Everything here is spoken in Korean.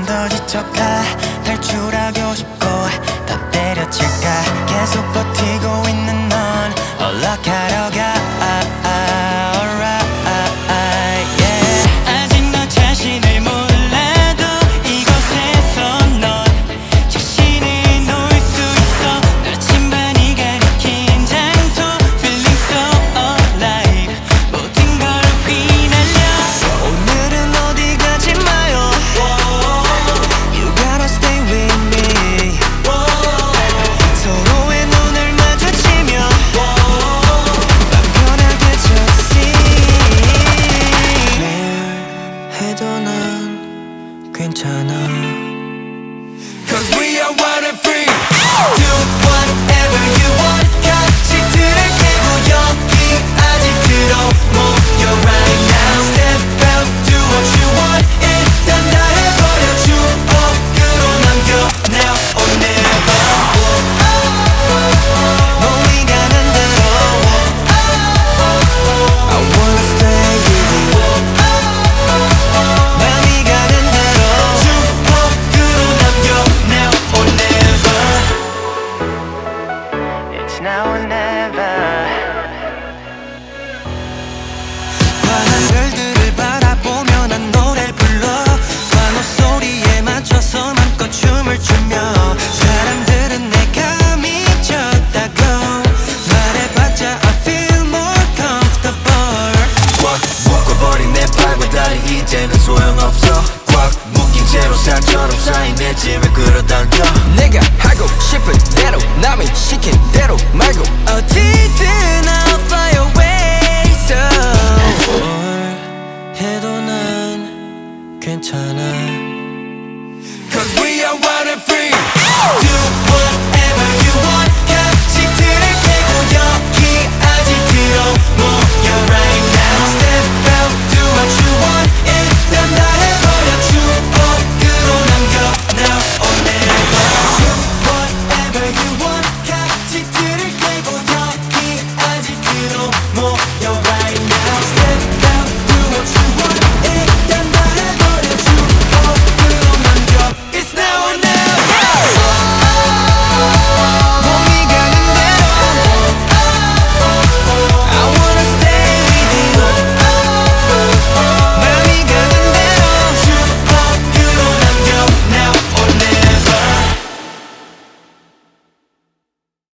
더 지쳐가 탈출하고 싶고 다 때려칠까 계속 버티고 있는 넌 연락하러 가 alright yeah. 아직 너 자신을 몰라도 이곳에서 넌 자신을 놓을 수 있어 널 침반이 가리킨 장소 Feeling so alive 모든 걸 휘날려 오늘은 어디 가지 마요 You gotta stay with me 서로의 눈을 마주치며 맘 편하게 just 매일 해도 난 괜찮아 Cause we are wild and free Do whatever you want 같이 틀을 깨고 여기 아직 들어모여 right now Step out, do what you want 일단 다 해버려 추억으로 남겨 Now or never 몸이 가는 대로 I wanna stay with you 맘이 가는 대로 추억으로 남겨 Now or never It's now or never 환한 별들을 바라보며 난 노래 불러 환호 소리에 맞춰서 맘껏 춤을 추며 사람들은 내가 미쳤다고 말해봤자 I feel more comfortable 꽉 묶어버린 내 팔과 다리 이제는 소용없어 꽉 묶인 채로 산처럼 쌓인 내 짐을 끌어당겨 내가 하고 싶은 대로 남이 시킨 대로 말고 어디든